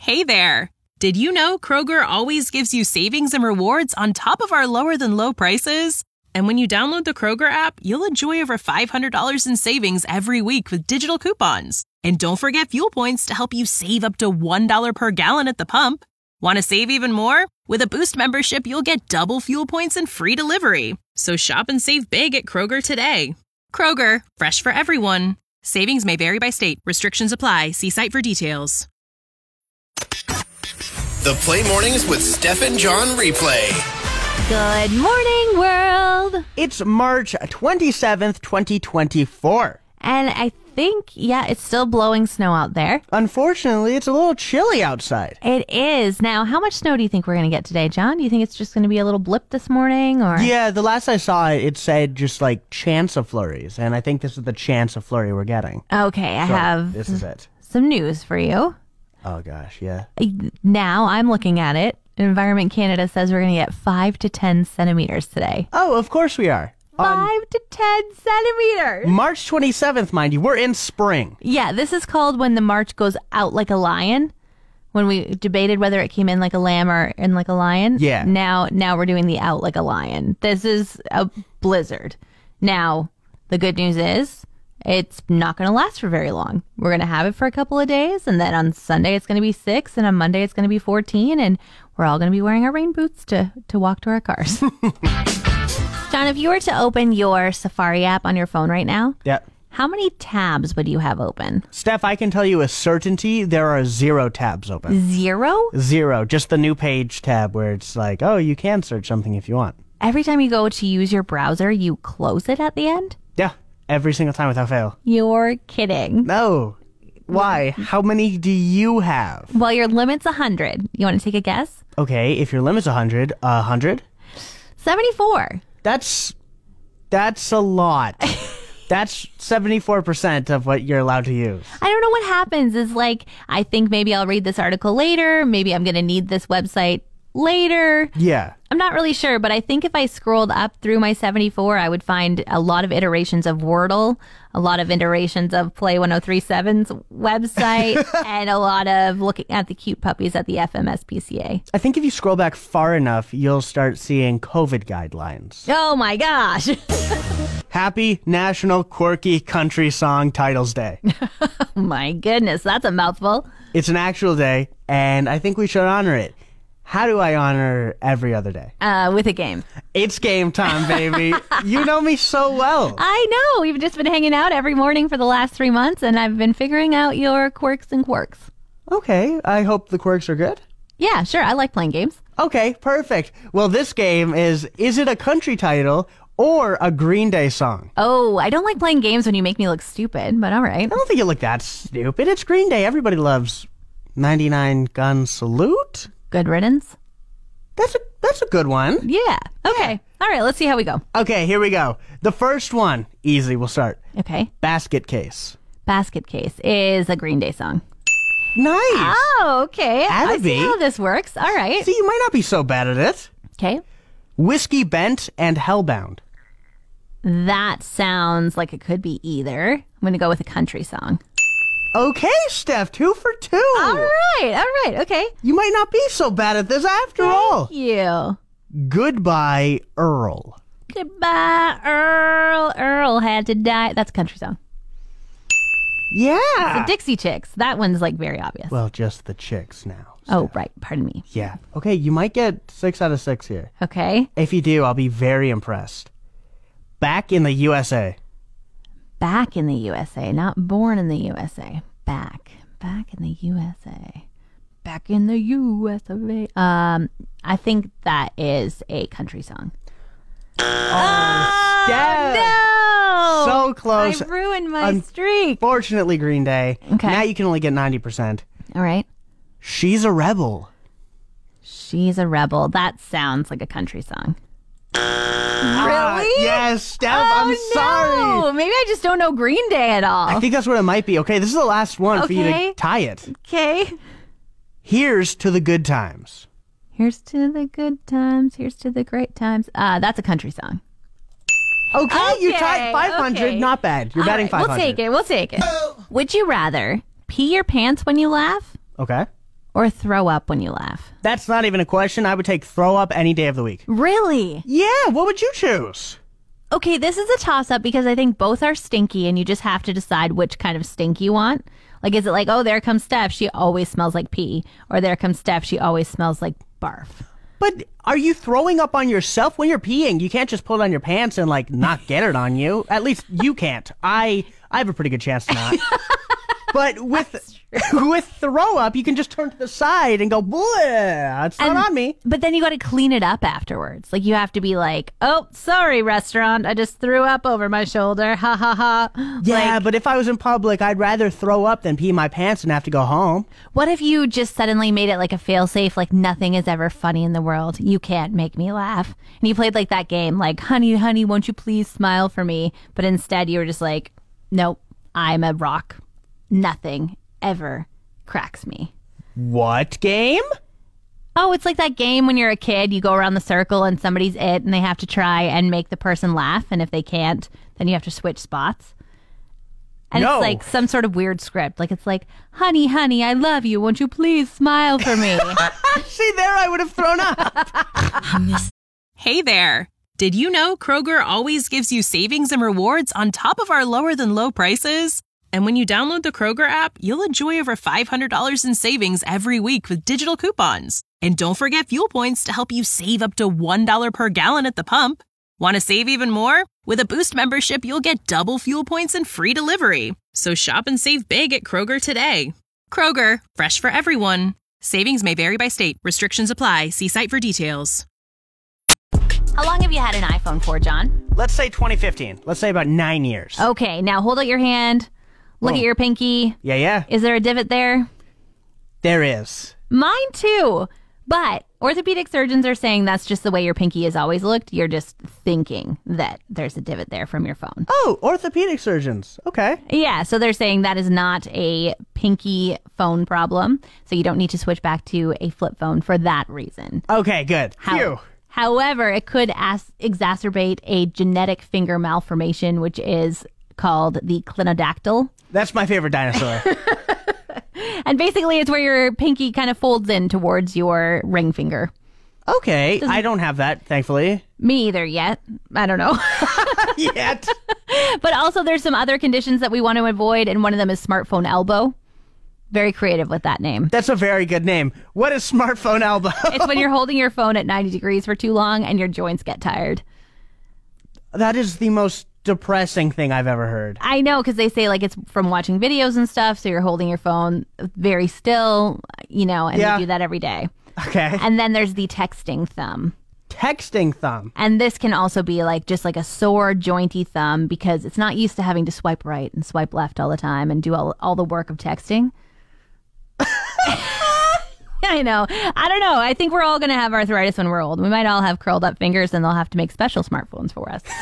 Hey there! Did you know Kroger always gives you savings and rewards on top of our lower-than-low prices? And when you download the Kroger app, you'll enjoy over $500 in savings every week with digital coupons. And don't forget fuel points to help you save up to $1 per gallon at the pump. Want to save even more? With a Boost membership, you'll get double fuel points and free delivery. So shop and save big at Kroger today. Kroger, fresh for everyone. Savings may vary by state. Restrictions apply. See site for details. The Play Mornings with Steph and John replay. Good morning, world. It's March 27th, 2024. And I think, it's still blowing snow out there. Unfortunately, it's a little chilly outside. It is. Now, how much snow do you think we're going to get today, John? Do you think it's just going to be a little blip this morning? Or Yeah, the last I saw it, it said just like chance of flurries. And I think this is the chance of flurry we're getting. Okay, I have This is it. some news for you. Oh, gosh, yeah. Now, I'm looking at it. Environment Canada says we're going to get 5 to 10 centimeters today. Oh, of course we are. 5 to 10 centimeters. March 27th, mind you, we're in spring. Yeah, this is called when the March goes out like a lion. When we debated whether it came in like a lamb or in like a lion. Yeah. Now we're doing the out like a lion. This is a blizzard. Now, the good news is it's not going to last for very long. We're going to have it for a couple of days, and then on Sunday it's going to be 6, and on Monday it's going to be 14, and we're all going to be wearing our rain boots to walk to our cars. John, if you were to open your Safari app on your phone right now, Yeah. how many tabs would you have open? Steph, I can tell you with certainty there are 0 tabs open. 0? 0. Just the new page tab where it's like, oh, you can search something if you want. Every time you go to use your browser, you close it at the end? Yeah. Every single time without fail. You're kidding. No. Why? How many do you have? Well, your limit's 100. You want to take a guess? Okay, if your limit's 100, 100? 74. That's a lot. That's 74% of what you're allowed to use. I don't know what happens is like, I think maybe I'll read this article later. Maybe I'm going to need this website later. Yeah. I'm not really sure, but I think if I scrolled up through my 74, I would find a lot of iterations of Wordle, a lot of iterations of Play 1037's website, and a lot of looking at the cute puppies at the FMSPCA. I think if you scroll back far enough, you'll start seeing COVID guidelines. Oh my gosh. Happy National Quirky Country Song Titles Day. Oh my goodness, that's a mouthful. It's an actual day, and I think we should honor it. How do I honor every other day? With a game. It's game time, baby. You know me so well. I know. We've just been hanging out every morning for the last 3 months, and I've been figuring out your quirks and quirks. Okay, I hope the quirks are good. Yeah, sure. I like playing games. Okay, perfect. Well, this game is it a country title or a Green Day song? Oh, I don't like playing games when you make me look stupid, but all right. I don't think you look that stupid. It's Green Day. Everybody loves 99 Gun Salute. Good riddance. That's a good one. Yeah. Okay. All right. Let's see how we go. Okay, here we go. The first one, easy, we'll start. Okay. Basket Case. Basket Case is a Green Day song. Nice. Oh, okay. I see Abby. how this works. All right. See, you might not be so bad at it. Okay. Whiskey Bent and Hellbound. That sounds like it could be either. I'm going to go with a country song. Okay, Steph, 2 for 2. All right. Okay. You might not be so bad at this after all. Thank you. Goodbye, Earl. Goodbye, Earl. Earl had to die. That's a country song. Yeah. The Dixie Chicks. That one's like very obvious. Well, just the chicks now. Oh, right. Pardon me. Yeah. Okay, you might get 6 out of 6 here. Okay. If you do, I'll be very impressed. Back in the USA. Back in the USA, not born in the USA. Back in the USA. Back in the USA. I think that is a country song. Steph! No! So close. I ruined my streak. Fortunately, Green Day. Okay. Now you can only get 90%. All right. She's a Rebel. She's a Rebel. That sounds like a country song. Really? Yes, Steph, I'm sorry. No. Maybe I just don't know Green Day at all. I think that's what it might be. Okay, this is the last one for you Okay. to tie it. Okay. Here's to the good times. Here's to the good times. Here's to the great times. That's a country song. Okay, you tied 500. okay. Not bad. You're All batting right, 500. We'll take it. Would you rather pee your pants when you laugh Okay. or throw up when you laugh? That's not even a question. I would take throw up any day of the week. Really? Yeah, what would you choose? Okay, this is a toss-up because I think both are stinky and you just have to decide which kind of stink you want. Like, is it like, oh, there comes Steph, she always smells like pee. Or there comes Steph, she always smells like barf. But are you throwing up on yourself when you're peeing? You can't just pull it on your pants and, like, not get it on you. At least you can't. I have a pretty good chance to not. But with throw up, you can just turn to the side and go, bleh, it's not on me. But then you got to clean it up afterwards. Like, you have to be like, oh, sorry, restaurant, I just threw up over my shoulder. Ha, ha, ha. Yeah, but if I was in public, I'd rather throw up than pee my pants and have to go home. What if you just suddenly made it like a fail-safe, like nothing is ever funny in the world? You can't make me laugh. And you played like that game, like, honey, honey, won't you please smile for me? But instead you were just like, nope, I'm a rock. Nothing ever cracks me. What game? Oh, it's like that game when you're a kid, you go around the circle and somebody's it and they have to try and make the person laugh. And if they can't, then you have to switch spots. And No. It's like some sort of weird script. Like, it's like, honey, honey, I love you. Won't you please smile for me? See, there I would have thrown up. Hey there! Did you know Kroger always gives you savings and rewards on top of our lower than low prices? And when you download the Kroger app, you'll enjoy over $500 in savings every week with digital coupons. And don't forget fuel points to help you save up to $1 per gallon at the pump. Want to save even more? With a Boost membership, you'll get double fuel points and free delivery. So shop and save big at Kroger today. Kroger, fresh for everyone. Savings may vary by state. Restrictions apply. See site for details. How long have you had an iPhone for, John? Let's say 2015. Let's say about 9 years. Okay, now hold out your hand. Look at your pinky. Yeah. Is there a divot there? There is. Mine too. But orthopedic surgeons are saying that's just the way your pinky has always looked. You're just thinking that there's a divot there from your phone. Oh, orthopedic surgeons. Okay. Yeah, so they're saying that is not a pinky phone problem. So you don't need to switch back to a flip phone for that reason. Okay, good. Phew. However, it could exacerbate a genetic finger malformation, which is called the clinodactyl. That's my favorite dinosaur. And basically, it's where your pinky kind of folds in towards your ring finger. Okay, I don't have that, thankfully. Me either yet. I don't know. Yet. But also, there's some other conditions that we want to avoid, and one of them is smartphone elbow. Very creative with that name. That's a very good name. What is smartphone elbow? It's when you're holding your phone at 90 degrees for too long and your joints get tired. That is the most depressing thing I've ever heard. I know, because they say like it's from watching videos and stuff, so you're holding your phone very still, you know, and Yeah. you do that every day. Okay. And then there's the texting thumb. Texting thumb. And this can also be like just like a sore, jointy thumb because it's not used to having to swipe right and swipe left all the time and do all the work of texting. I know. I don't know. I think we're all going to have arthritis when we're old. We might all have curled up fingers and they'll have to make special smartphones for us.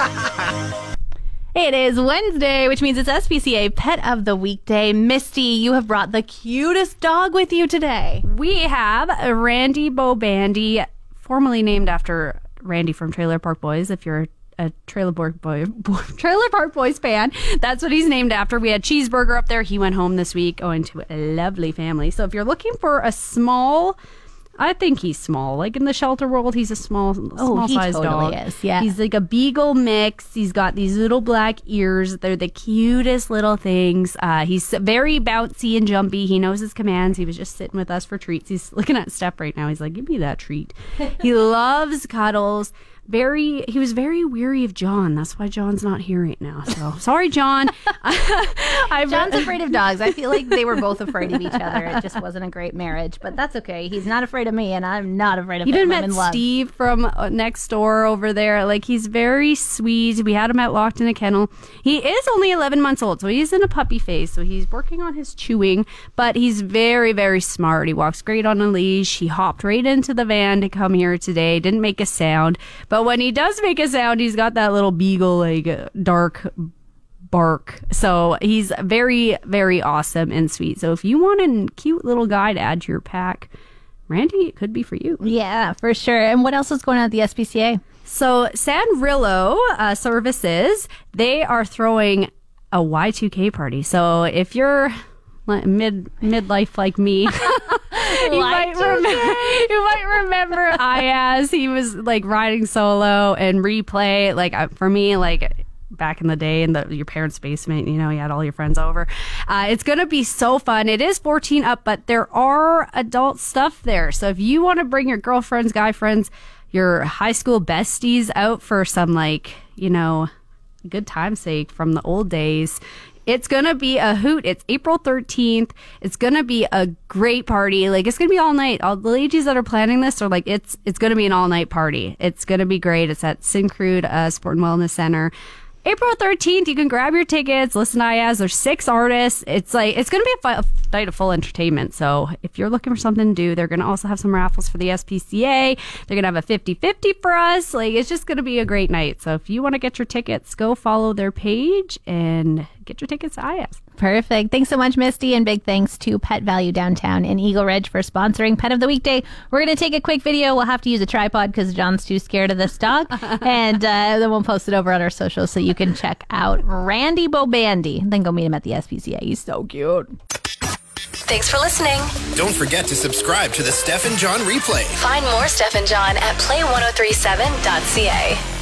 It is Wednesday, which means it's SPCA Pet of the Weekday. Misty, you have brought the cutest dog with you today. We have a Randy Bobandy, formerly named after Randy from Trailer Park Boys. If you're a Trailer Park Boys fan, that's what he's named after. We had Cheeseburger up there. He went home this week, going to a lovely family. So if you're looking for a small, I think he's small. Like in the shelter world, he's a small he sized totally dog. is, yeah. He's like a beagle mix. He's got these little black ears. They're the cutest little things. He's very bouncy and jumpy. He knows his commands. He was just sitting with us for treats. He's looking at Steph right now. He's like, give me that treat. He loves cuddles. He was very weary of John. That's why John's not here right now. So sorry, John. John's afraid of dogs. I feel like they were both afraid of each other. It just wasn't a great marriage, but that's okay. He's not afraid of me, and I'm not afraid of him. You didn't I'm met in love. Steve from next door over there. Like, he's very sweet. We had him locked in a kennel. He is only 11 months old, so he's in a puppy phase. So he's working on his chewing, but he's very, very smart. He walks great on a leash. He hopped right into the van to come here today. Didn't make a sound, but when he does make a sound, he's got that little beagle, like, dark bark. So he's very, very awesome and sweet. So if you want a cute little guy to add to your pack, Randy, it could be for you. Yeah, for sure. And what else is going on at the SPCA? So Sanrillo Services, they are throwing a Y2K party. So if you're midlife like me, You might remember Ayaz. He was like riding solo and replay. Like for me, like back in the day in your parents' basement, you know, you had all your friends over. It's going to be so fun. It is 14 up, but there are adult stuff there. So if you want to bring your girlfriends, guy friends, your high school besties out for some, like, you know, good time's sake from the old days, it's going to be a hoot. It's April 13th. It's going to be a great party. Like, it's going to be all night. All the ladies that are planning this are like, it's going to be an all night party. It's going to be great. It's at Syncrude Sport and Wellness Center. April 13th, you can grab your tickets, listen to Ayaz. There's 6 artists. It's going to be a night of full entertainment. So if you're looking for something to do, they're going to also have some raffles for the SPCA. They're going to have a 50-50 for us. Like, it's just going to be a great night. So if you want to get your tickets, go follow their page and get your tickets to Ayaz. Perfect. Thanks so much, Misty, and big thanks to Pet Value Downtown in Eagle Ridge for sponsoring Pet of the Weekday. We're going to take a quick video. We'll have to use a tripod because John's too scared of this dog, and then we'll post it over on our socials so you can check out Randy Bobandy. Then go meet him at the SPCA. He's so cute. Thanks for listening. Don't forget to subscribe to the Steph and John replay. Find more Steph and John at play1037.ca.